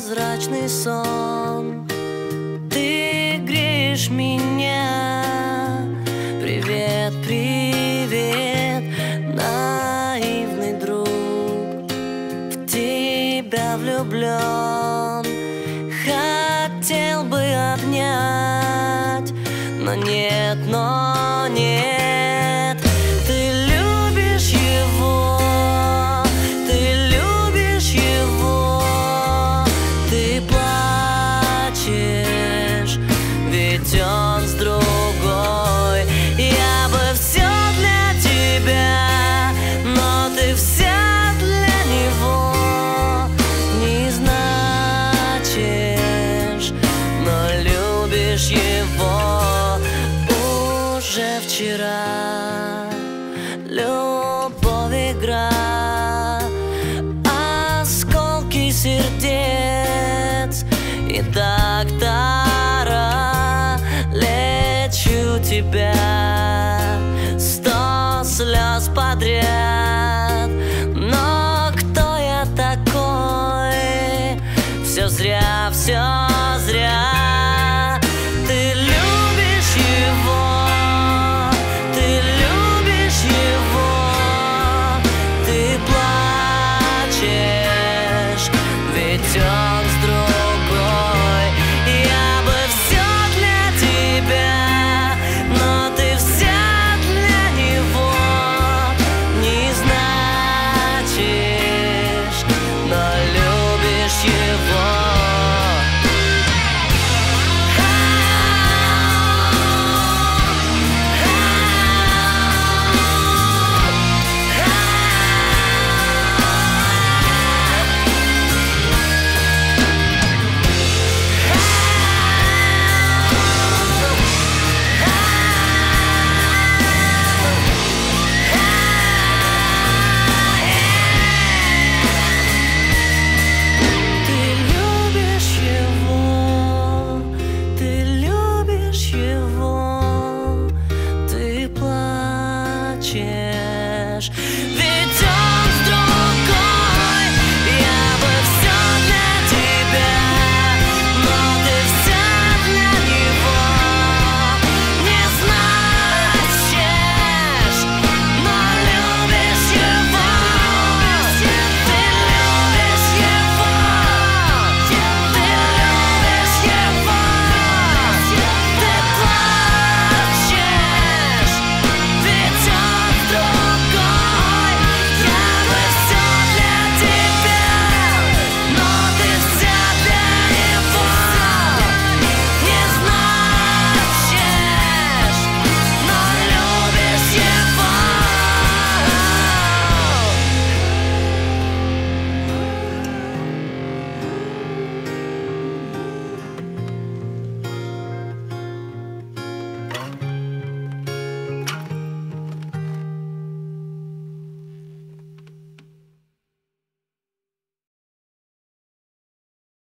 прозрачный сон. Ты греешь меня. Привет, привет, наивный друг. В тебя влюблен. Хотел бы обнять, но нет, Ты любишь его, ты любишь его. Ты плачешь, ведь он с другой. Я бы все для тебя, но ты вся для него. Не значишь, но любишь его уже вчера. Любовь игра, осколки сердец и доктора. Лечу тебя 100 слез подряд. Но кто я такой? Все зря, все